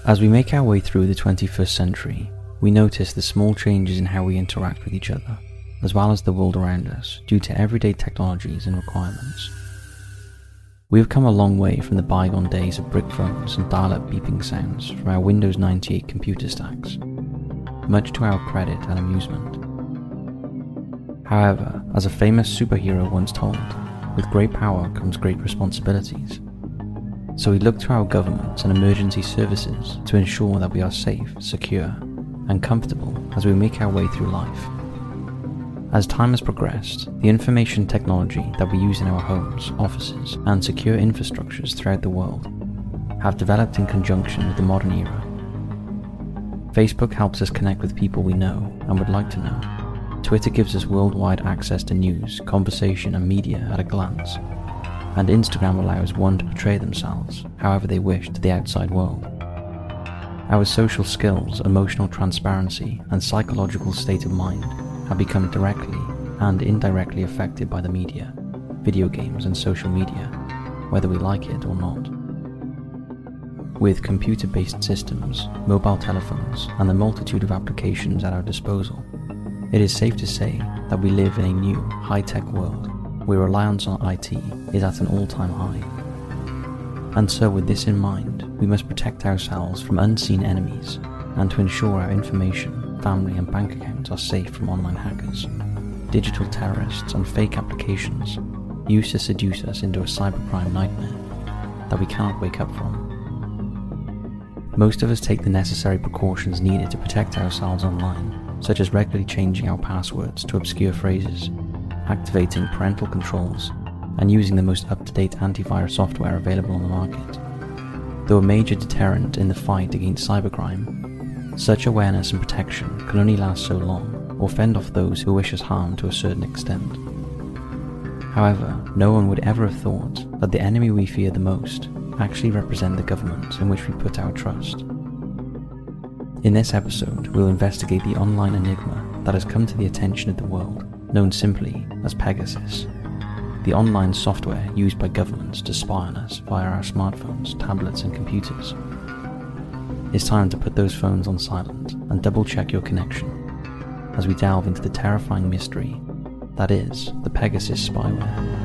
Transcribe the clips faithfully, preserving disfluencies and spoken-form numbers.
As we make our way through the twenty-first century, we notice the small changes in how we interact with each other, as well as the world around us, due to everyday technologies and requirements. We have come a long way from the bygone days of brick phones and dial-up beeping sounds from our Windows ninety-eight computer stacks, much to our credit and amusement. However, as a famous superhero once told, with great power comes great responsibilities. So we look to our governments and emergency services to ensure that we are safe, secure, and comfortable as we make our way through life. As time has progressed, the information technology that we use in our homes, offices, and secure infrastructures throughout the world have developed in conjunction with the modern era. Facebook helps us connect with people we know and would like to know. Twitter gives us worldwide access to news, conversation, and media at a glance. And Instagram allows one to portray themselves however they wish to the outside world. Our social skills, emotional transparency, and psychological state of mind have become directly and indirectly affected by the media, video games, and social media, whether we like it or not. With computer-based systems, mobile telephones, and the multitude of applications at our disposal, it is safe to say that we live in a new, high-tech world where reliance on I T is at an all-time high. And so with this in mind, we must protect ourselves from unseen enemies and to ensure our information, family and bank accounts are safe from online hackers, digital terrorists and fake applications used to seduce us into a cybercrime nightmare that we cannot wake up from. Most of us take the necessary precautions needed to protect ourselves online, such as regularly changing our passwords to obscure phrases, activating parental controls, and using the most up-to-date antivirus software available on the market. Though a major deterrent in the fight against cybercrime, such awareness and protection can only last so long or fend off those who wish us harm to a certain extent. However, no one would ever have thought that the enemy we fear the most actually represent the governments in which we put our trust. In this episode, we'll investigate the online enigma that has come to the attention of the world, known simply as Pegasus, the online software used by governments to spy on us via our smartphones, tablets, and computers. It's time to put those phones on silent and double-check your connection as we delve into the terrifying mystery that is the Pegasus spyware.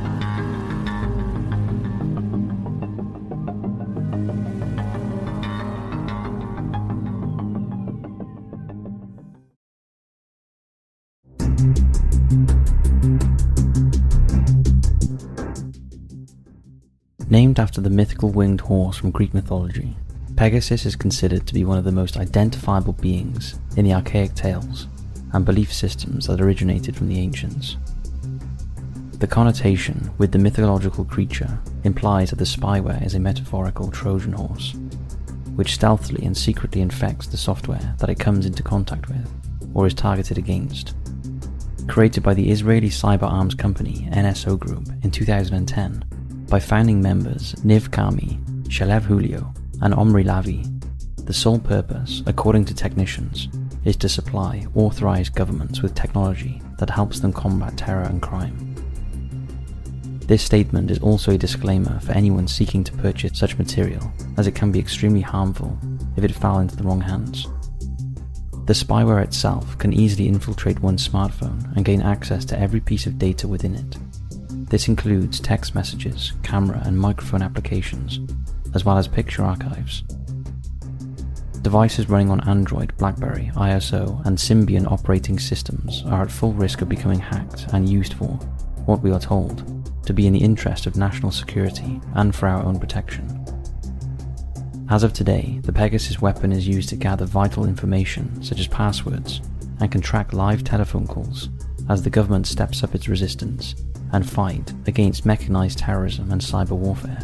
Named after the mythical winged horse from Greek mythology, Pegasus is considered to be one of the most identifiable beings in the archaic tales and belief systems that originated from the ancients. The connotation with the mythological creature implies that the spyware is a metaphorical Trojan horse, which stealthily and secretly infects the software that it comes into contact with or is targeted against. Created by the Israeli cyber arms company N S O Group in two thousand ten, by founding members Niv Karmi, Shalev Julio, and Omri Lavi, the sole purpose, according to technicians, is to supply authorized governments with technology that helps them combat terror and crime. This statement is also a disclaimer for anyone seeking to purchase such material, as it can be extremely harmful if it fell into the wrong hands. The spyware itself can easily infiltrate one's smartphone and gain access to every piece of data within it. This includes text messages, camera and microphone applications, as well as picture archives. Devices running on Android, BlackBerry, I S O, and Symbian operating systems are at full risk of becoming hacked and used for what we are told to be in the interest of national security and for our own protection. As of today, the Pegasus weapon is used to gather vital information such as passwords and can track live telephone calls as the government steps up its resistance and fight against mechanized terrorism and cyber warfare.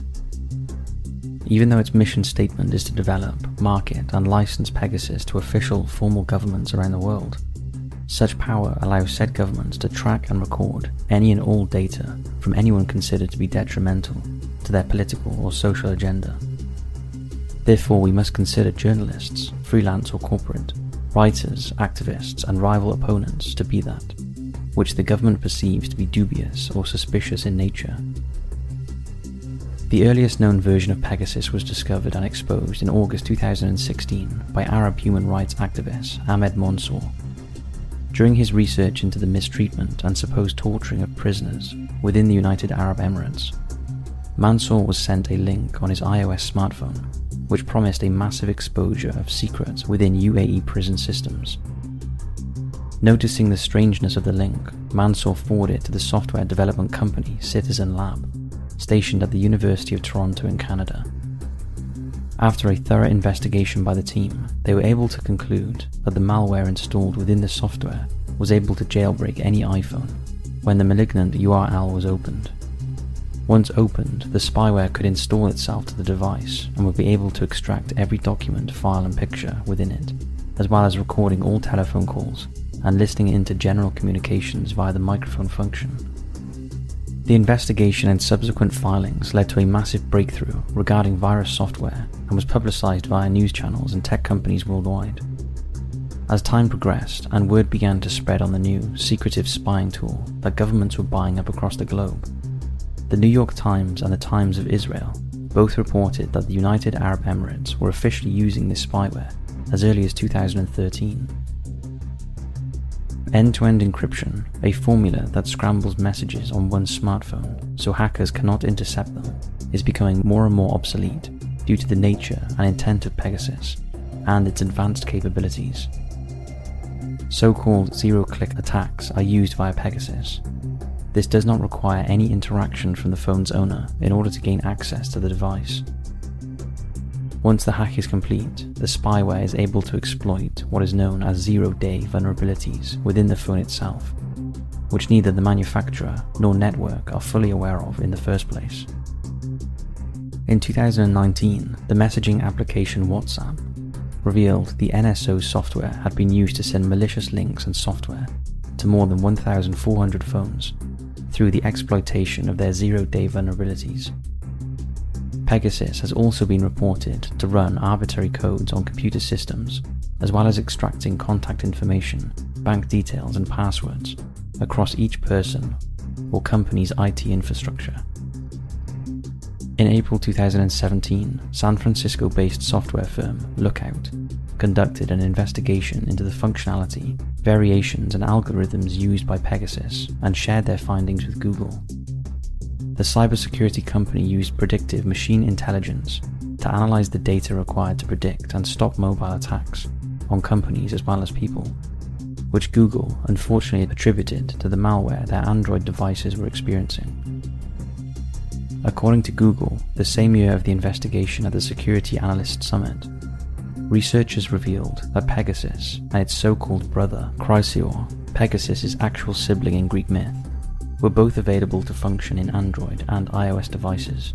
Even though its mission statement is to develop, market, and license Pegasus to official, formal governments around the world, such power allows said governments to track and record any and all data from anyone considered to be detrimental to their political or social agenda. Therefore, we must consider journalists, freelance or corporate, writers, activists, and rival opponents to be that, which the government perceives to be dubious or suspicious in nature. The earliest known version of Pegasus was discovered and exposed in August two thousand sixteen by Arab human rights activist Ahmed Mansour. During his research into the mistreatment and supposed torturing of prisoners within the United Arab Emirates, Mansour was sent a link on his iOS smartphone which promised a massive exposure of secrets within U A E prison systems. Noticing the strangeness of the link, Mansour forwarded it to the software development company Citizen Lab, stationed at the University of Toronto in Canada. After a thorough investigation by the team, they were able to conclude that the malware installed within the software was able to jailbreak any iPhone when the malignant U R L was opened. Once opened, the spyware could install itself to the device and would be able to extract every document, file and picture within it, as well as recording all telephone calls and listening into general communications via the microphone function. The investigation and subsequent filings led to a massive breakthrough regarding virus software and was publicized via news channels and tech companies worldwide. As time progressed and word began to spread on the new, secretive spying tool that governments were buying up across the globe, the New York Times and the Times of Israel both reported that the United Arab Emirates were officially using this spyware as early as two thousand thirteen. End-to-end encryption, a formula that scrambles messages on one's smartphone so hackers cannot intercept them, is becoming more and more obsolete due to the nature and intent of Pegasus and its advanced capabilities. So-called zero-click attacks are used via Pegasus. This does not require any interaction from the phone's owner in order to gain access to the device. Once the hack is complete, the spyware is able to exploit what is known as zero-day vulnerabilities within the phone itself, which neither the manufacturer nor network are fully aware of in the first place. In two thousand nineteen, the messaging application WhatsApp revealed the N S O software had been used to send malicious links and software to more than one thousand four hundred phones through the exploitation of their zero-day vulnerabilities. Pegasus has also been reported to run arbitrary codes on computer systems, as well as extracting contact information, bank details and passwords across each person or company's I T infrastructure. In April two thousand seventeen, San Francisco-based software firm Lookout conducted an investigation into the functionality, variations and algorithms used by Pegasus and shared their findings with Google. The cybersecurity company used predictive machine intelligence to analyze the data required to predict and stop mobile attacks on companies as well as people, which Google unfortunately attributed to the malware their Android devices were experiencing. According to Google, the same year of the investigation at the Security Analyst Summit, researchers revealed that Pegasus and its so-called brother, Chrysaor, Pegasus's actual sibling in Greek myth, were both available to function in Android and iOS devices.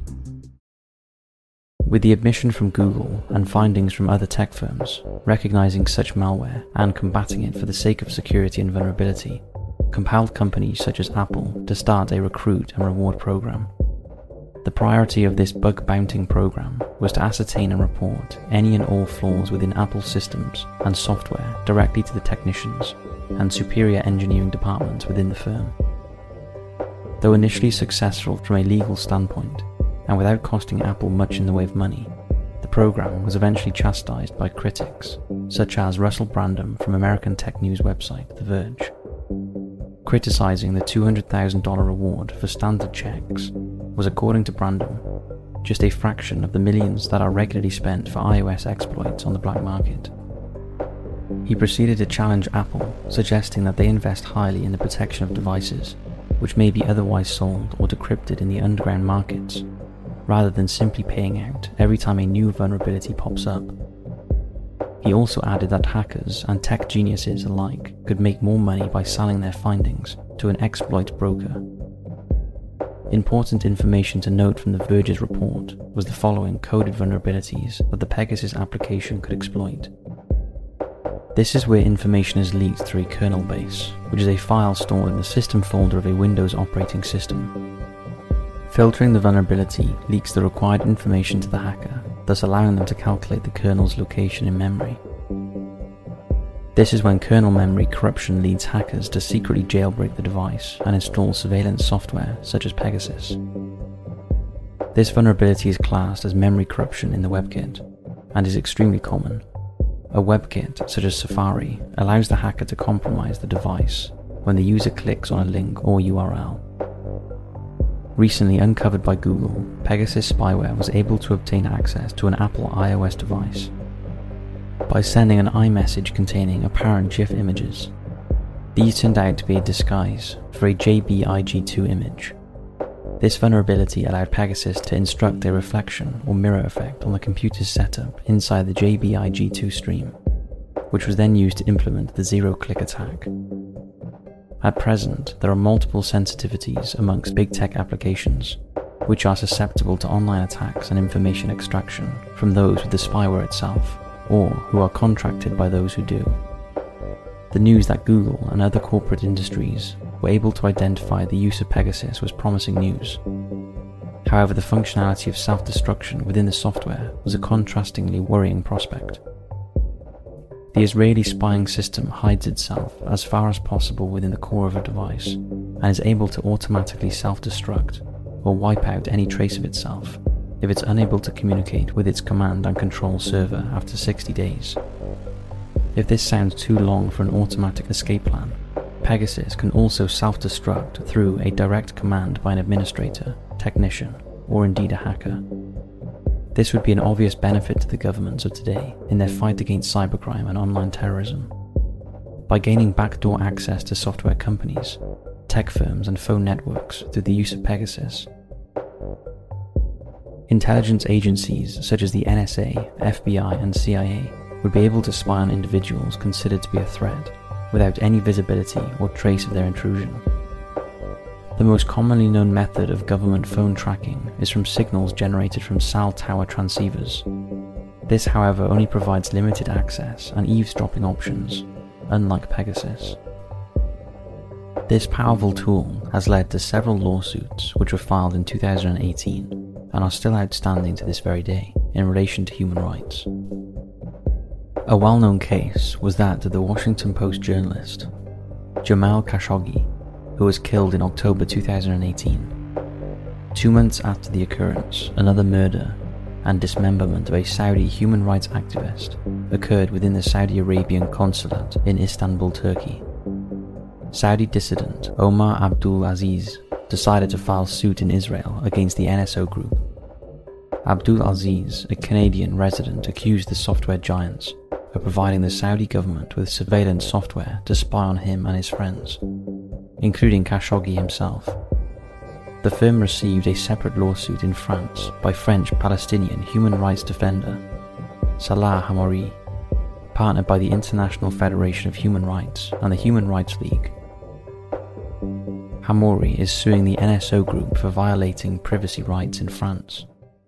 With the admission from Google and findings from other tech firms recognizing such malware and combating it for the sake of security and vulnerability, compelled companies such as Apple to start a recruit and reward program. The priority of this bug-bounting program was to ascertain and report any and all flaws within Apple systems and software directly to the technicians and superior engineering departments within the firm. Though initially successful from a legal standpoint, and without costing Apple much in the way of money, the program was eventually chastised by critics, such as Russell Brandom from American tech news website The Verge. Criticizing the two hundred thousand dollars reward for standard checks was, according to Brandom, just a fraction of the millions that are regularly spent for iOS exploits on the black market. He proceeded to challenge Apple, suggesting that they invest highly in the protection of devices which may be otherwise sold or decrypted in the underground markets, rather than simply paying out every time a new vulnerability pops up. He also added that hackers and tech geniuses alike could make more money by selling their findings to an exploit broker. Important information to note from The Verge's report was the following coded vulnerabilities that the Pegasus application could exploit. This is where information is leaked through a kernel base, which is a file stored in the system folder of a Windows operating system. Filtering the vulnerability leaks the required information to the hacker, thus allowing them to calculate the kernel's location in memory. This is when kernel memory corruption leads hackers to secretly jailbreak the device and install surveillance software such as Pegasus. This vulnerability is classed as memory corruption in the WebKit, and is extremely common. A WebKit, such as Safari, allows the hacker to compromise the device when the user clicks on a link or U R L. Recently uncovered by Google, Pegasus spyware was able to obtain access to an Apple iOS device by sending an iMessage containing apparent GIF images. These turned out to be a disguise for a J B I G two image. This vulnerability allowed Pegasus to instruct a reflection or mirror effect on the computer's setup inside the J B I G two stream, which was then used to implement the zero-click attack. At present, there are multiple sensitivities amongst big tech applications, which are susceptible to online attacks and information extraction from those with the spyware itself, or who are contracted by those who do. The news that Google and other corporate industries were able to identify the use of Pegasus was promising news. However, the functionality of self-destruction within the software was a contrastingly worrying prospect. The Israeli spying system hides itself as far as possible within the core of a device, and is able to automatically self-destruct or wipe out any trace of itself if it's unable to communicate with its command and control server after sixty days. If this sounds too long for an automatic escape plan, Pegasus can also self-destruct through a direct command by an administrator, technician, or indeed a hacker. This would be an obvious benefit to the governments of today in their fight against cybercrime and online terrorism. By gaining backdoor access to software companies, tech firms and phone networks through the use of Pegasus, intelligence agencies such as the N S A, F B I and C I A would be able to spy on individuals considered to be a threat without any visibility or trace of their intrusion. The most commonly known method of government phone tracking is from signals generated from cell tower transceivers. This, however, only provides limited access and eavesdropping options, unlike Pegasus. This powerful tool has led to several lawsuits which were filed in two thousand eighteen and are still outstanding to this very day in relation to human rights. A well-known case was that of the Washington Post journalist Jamal Khashoggi, who was killed in October two thousand eighteen. Two months after the occurrence, another murder and dismemberment of a Saudi human rights activist occurred within the Saudi Arabian consulate in Istanbul, Turkey. Saudi dissident Omar Abdul Aziz decided to file suit in Israel against the N S O group. Abdul Aziz, a Canadian resident, accused the software giants of providing the Saudi government with surveillance software to spy on him and his friends, including Khashoggi himself. The firm received a separate lawsuit in France by French-Palestinian human rights defender Salah Hamouri, partnered by the International Federation of Human Rights and the Human Rights League. Hamouri is suing the N S O group for violating privacy rights in France.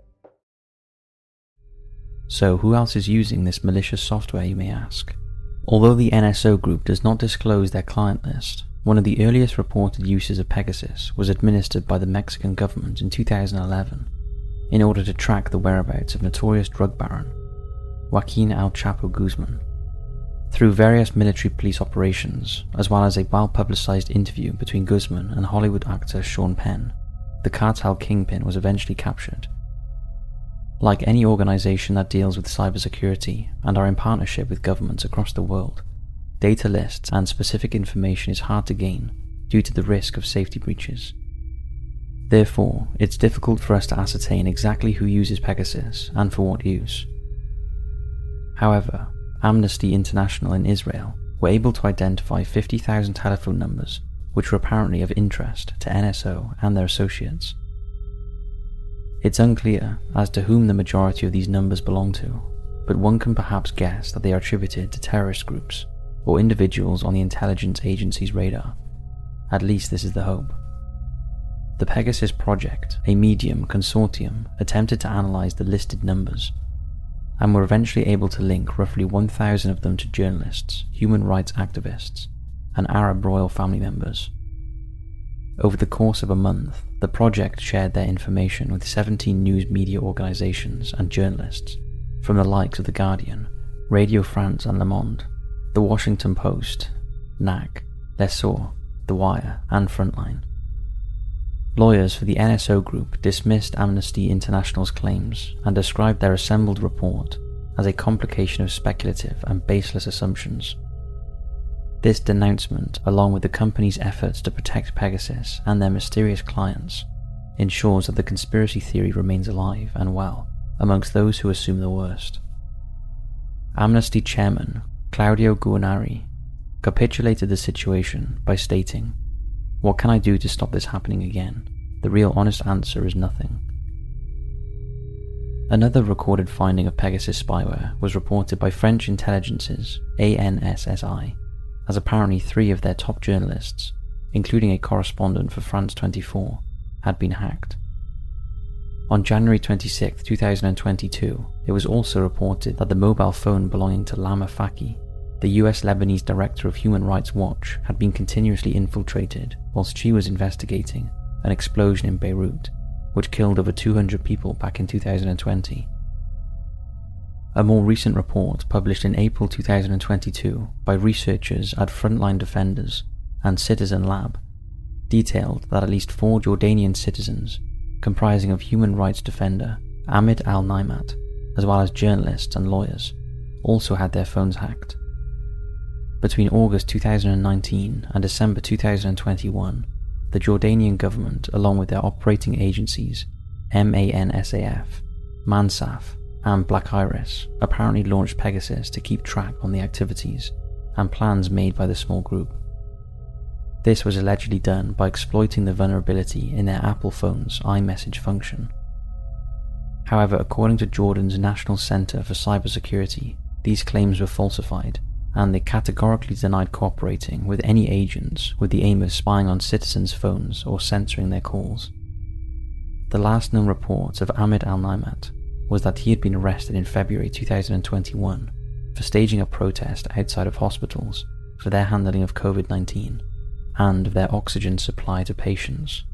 So who else is using this malicious software, you may ask? Although the N S O group does not disclose their client list, one of the earliest reported uses of Pegasus was administered by the Mexican government in two thousand eleven in order to track the whereabouts of notorious drug baron Joaquin El Chapo Guzman. Through various military police operations, as well as a well-publicized interview between Guzman and Hollywood actor Sean Penn, the cartel kingpin was eventually captured. Like any organization that deals with cybersecurity and are in partnership with governments across the world, data lists and specific information is hard to gain due to the risk of safety breaches. Therefore, it's difficult for us to ascertain exactly who uses Pegasus and for what use. However, Amnesty International in Israel were able to identify fifty thousand telephone numbers which were apparently of interest to N S O and their associates. It's unclear as to whom the majority of these numbers belong to, but one can perhaps guess that they are attributed to terrorist groups or individuals on the intelligence agency's radar. At least this is the hope. The Pegasus Project, a medium consortium, attempted to analyze the listed numbers and were eventually able to link roughly one thousand of them to journalists, human rights activists, and Arab royal family members. Over the course of a month, the project shared their information with seventeen news media organizations and journalists from the likes of The Guardian, Radio France and Le Monde, The Washington Post, N A C, L'Essor, The Wire, and Frontline. Lawyers for the N S O Group dismissed Amnesty International's claims and described their assembled report as a complication of speculative and baseless assumptions. This denouncement, along with the company's efforts to protect Pegasus and their mysterious clients, ensures that the conspiracy theory remains alive and well amongst those who assume the worst. Amnesty chairman Claudio Guarneri capitulated the situation by stating, "What can I do to stop this happening again? The real honest answer is nothing." Another recorded finding of Pegasus spyware was reported by French intelligences A N S S I, as apparently three of their top journalists, including a correspondent for France twenty-four, had been hacked. On January twenty-sixth, two thousand twenty-two, it was also reported that the mobile phone belonging to Lama Faki, the U S Lebanese director of Human Rights Watch, had been continuously infiltrated whilst she was investigating an explosion in Beirut, which killed over two hundred people back in two thousand twenty. A more recent report published in April two thousand twenty-two by researchers at Frontline Defenders and Citizen Lab detailed that at least four Jordanian citizens, comprising of human rights defender Ahmed Al-Naimat, as well as journalists and lawyers, also had their phones hacked. Between August two thousand nineteen and December two thousand twenty-one, the Jordanian government, along with their operating agencies MANSAF, Mansaf, and Black Iris, apparently launched Pegasus to keep track on the activities and plans made by the small group. This was allegedly done by exploiting the vulnerability in their Apple phone's iMessage function. However, according to Jordan's National Center for Cybersecurity, these claims were falsified, and they categorically denied cooperating with any agents with the aim of spying on citizens' phones or censoring their calls. The last known report of Ahmed Al-Naimat was that he had been arrested in February two thousand twenty-one for staging a protest outside of hospitals for their handling of COVID nineteen and their oxygen supply to patients.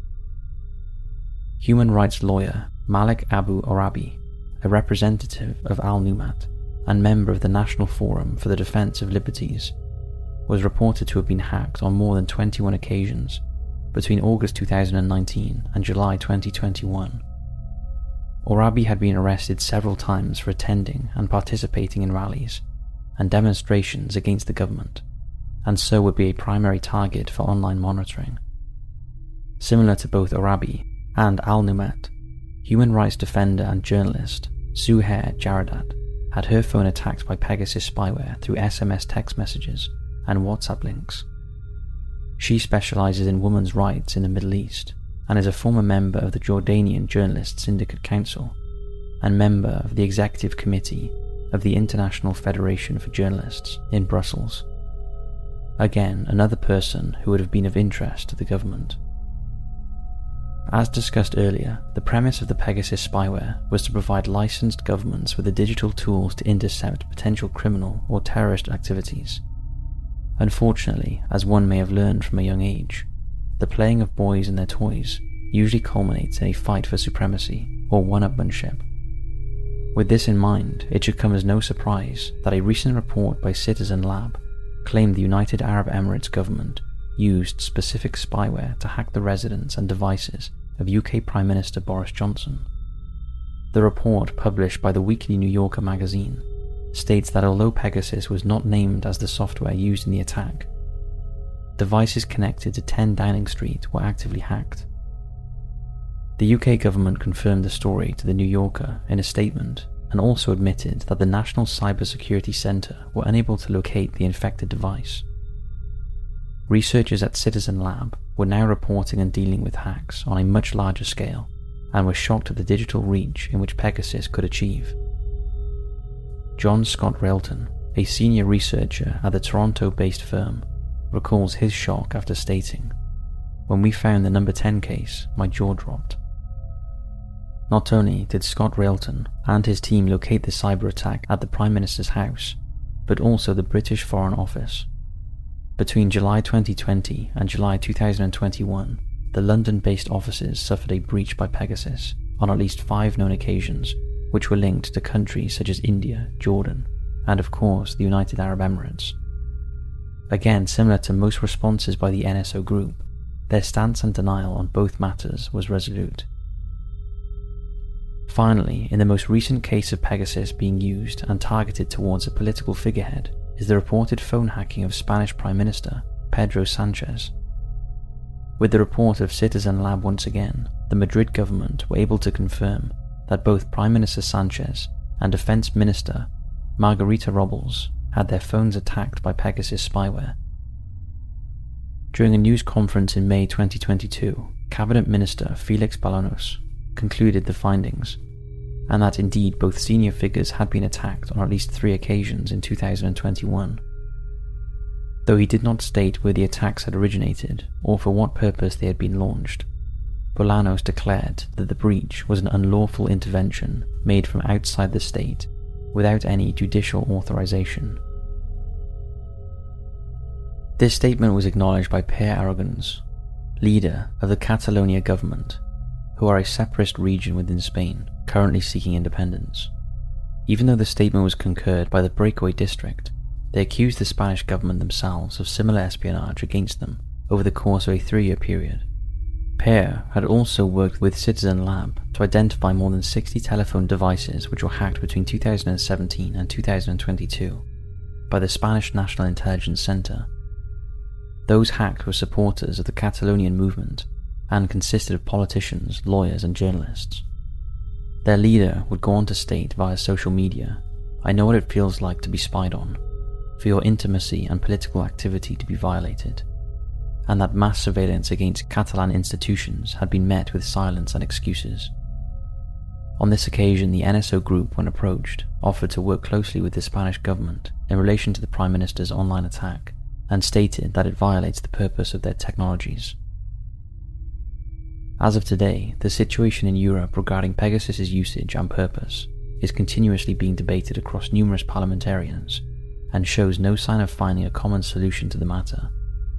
Human rights lawyer Malik Abu Arabi, a representative of Al-Naimat and member of the National Forum for the Defense of Liberties, was reported to have been hacked on more than twenty-one occasions between August two thousand nineteen and July twenty twenty-one. Orabi had been arrested several times for attending and participating in rallies and demonstrations against the government, and so would be a primary target for online monitoring. Similar to both Orabi and Al-Naimat, human rights defender and journalist Suhair Jaradat had her phone attacked by Pegasus spyware through S M S text messages and WhatsApp links. She specializes in women's rights in the Middle East and is a former member of the Jordanian Journalist Syndicate Council and member of the Executive Committee of the International Federation for Journalists in Brussels. Again, another person who would have been of interest to the government. As discussed earlier, the premise of the Pegasus spyware was to provide licensed governments with the digital tools to intercept potential criminal or terrorist activities. Unfortunately, as one may have learned from a young age, the playing of boys and their toys usually culminates in a fight for supremacy or one-upmanship. With this in mind, it should come as no surprise that a recent report by Citizen Lab claimed the United Arab Emirates government used specific spyware to hack the residence and devices of U K Prime Minister Boris Johnson. The report, published by the Weekly New Yorker magazine, states that although Pegasus was not named as the software used in the attack, devices connected to ten Downing Street were actively hacked. The U K government confirmed the story to the New Yorker in a statement and also admitted that the National Cybersecurity Centre were unable to locate the infected device. Researchers at Citizen Lab were now reporting and dealing with hacks on a much larger scale and were shocked at the digital reach in which Pegasus could achieve. John Scott Railton, a senior researcher at the Toronto-based firm, recalls his shock after stating, "When we found the number ten case, my jaw dropped." Not only did Scott Railton and his team locate the cyber attack at the Prime Minister's house, but also the British Foreign Office. Between July twenty twenty and July two thousand twenty-one, the London-based offices suffered a breach by Pegasus on at least five known occasions, which were linked to countries such as India, Jordan, and of course the United Arab Emirates. Again, similar to most responses by the N S O group, their stance and denial on both matters was resolute. Finally, in the most recent case of Pegasus being used and targeted towards a political figurehead is the reported phone hacking of Spanish Prime Minister Pedro Sanchez. With the report of Citizen Lab once again, the Madrid government were able to confirm that both Prime Minister Sanchez and Defense Minister Margarita Robles had their phones attacked by Pegasus spyware. During a news conference in May twenty twenty-two, Cabinet Minister Felix Bolaños concluded the findings, and that indeed both senior figures had been attacked on at least three occasions in two thousand twenty-one. Though he did not state where the attacks had originated or for what purpose they had been launched, Bolaños declared that the breach was an unlawful intervention made from outside the state without any judicial authorization. This statement was acknowledged by Per Aragonès, leader of the Catalonia government, who are a separatist region within Spain, currently seeking independence. Even though the statement was concurred by the Breakaway District, they accused the Spanish government themselves of similar espionage against them over the course of a three-year period. Per had also worked with Citizen Lab to identify more than sixty telephone devices which were hacked between two thousand seventeen and two thousand twenty-two by the Spanish National Intelligence Center. Those hacked were supporters of the Catalonian movement and consisted of politicians, lawyers and journalists. Their leader would go on to state via social media, "I know what it feels like to be spied on, for your intimacy and political activity to be violated," and that mass surveillance against Catalan institutions had been met with silence and excuses. On this occasion, the N S O group, when approached, offered to work closely with the Spanish government in relation to the Prime Minister's online attack, and stated that it violates the purpose of their technologies. As of today, the situation in Europe regarding Pegasus's usage and purpose is continuously being debated across numerous parliamentarians, and shows no sign of finding a common solution to the matter.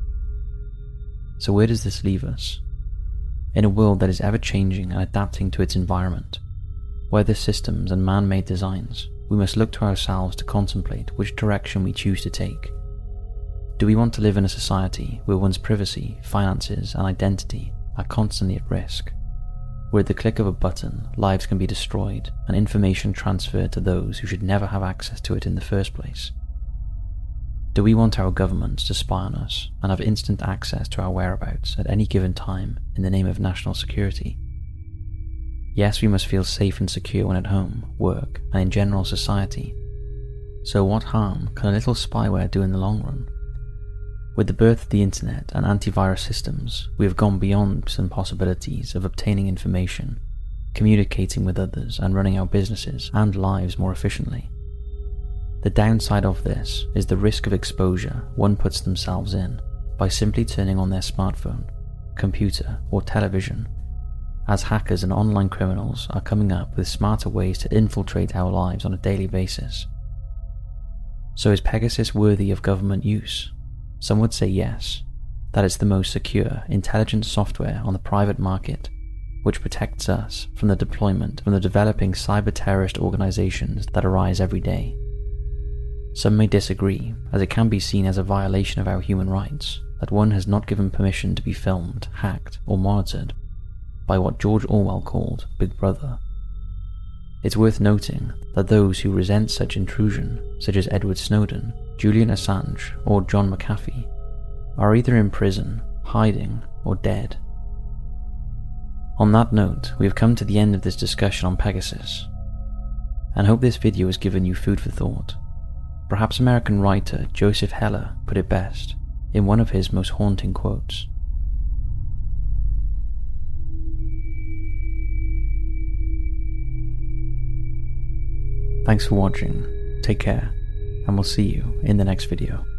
So where does this leave us? In a world that is ever changing and adapting to its environment, weather systems and man-made designs, we must look to ourselves to contemplate which direction we choose to take. Do we want to live in a society where one's privacy, finances and identity are constantly at risk, where at the click of a button lives can be destroyed and information transferred to those who should never have access to it in the first place? Do we want our governments to spy on us and have instant access to our whereabouts at any given time in the name of national security? Yes, we must feel safe and secure when at home, work, and in general society. So what harm can a little spyware do in the long run? With the birth of the internet and antivirus systems, we have gone beyond some possibilities of obtaining information, communicating with others, and running our businesses and lives more efficiently. The downside of this is the risk of exposure one puts themselves in by simply turning on their smartphone, computer, or television, as hackers and online criminals are coming up with smarter ways to infiltrate our lives on a daily basis. So is Pegasus worthy of government use? Some would say yes, that it's the most secure, intelligent software on the private market, which protects us from the deployment from the developing cyber-terrorist organizations that arise every day. Some may disagree, as it can be seen as a violation of our human rights that one has not given permission to be filmed, hacked, or monitored by what George Orwell called Big Brother. It's worth noting that those who resent such intrusion, such as Edward Snowden, Julian Assange, or John McAfee, are either in prison, hiding, or dead. On that note, we have come to the end of this discussion on Pegasus, and hope this video has given you food for thought. Perhaps American writer Joseph Heller put it best in one of his most haunting quotes. Thanks for watching, take care, and we'll see you in the next video.